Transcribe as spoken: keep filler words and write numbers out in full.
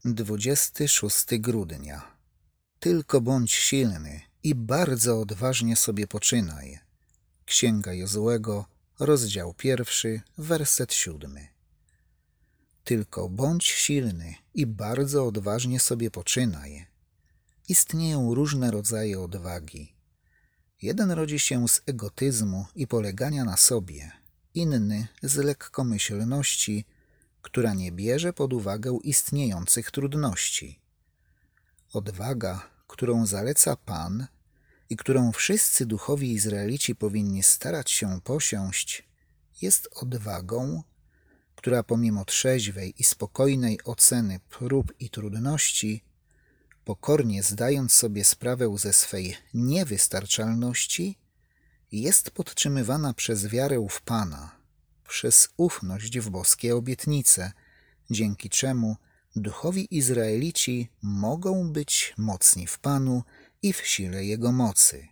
dwudziestego szóstego grudnia. Tylko bądź silny i bardzo odważnie sobie poczynaj. Księga Jozułego, rozdział pierwszy, werset siódmy. Tylko bądź silny i bardzo odważnie sobie poczynaj. Istnieją różne rodzaje odwagi. Jeden rodzi się z egotyzmu i polegania na sobie, inny z lekkomyślności, która nie bierze pod uwagę istniejących trudności. Odwaga, którą zaleca Pan i którą wszyscy duchowi Izraelici powinni starać się posiąść, jest odwagą, która pomimo trzeźwej i spokojnej oceny prób i trudności, pokornie zdając sobie sprawę ze swej niewystarczalności, jest podtrzymywana przez wiarę w Pana, przez ufność w boskie obietnice, dzięki czemu duchowi Izraelici mogą być mocni w Panu i w sile Jego mocy.